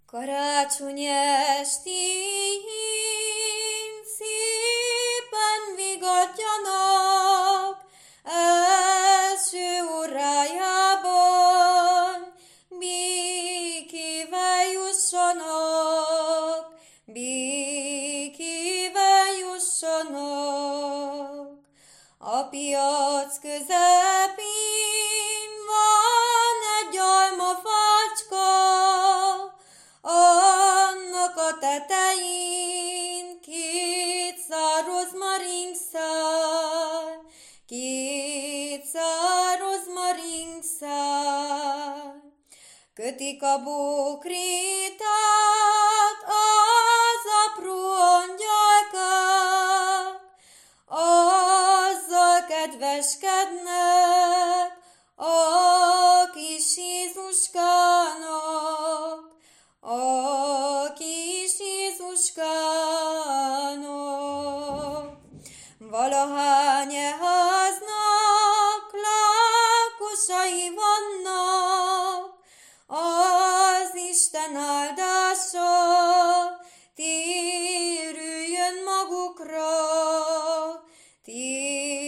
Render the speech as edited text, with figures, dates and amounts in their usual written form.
Karácsony estén szépen vigadjanak, első órájában békével jussanak, békével jussanak. A piac közepén van egy almafácska, annak a tetején két szár rozmarinkszál. Kötik a bókrétát az apró angyalkák, azzal kedveskednek a kis Jézuskának, a kis Jézuskának. Valahány háznak lakosai vannak, az Isten áldása térüljön magukra, térüljön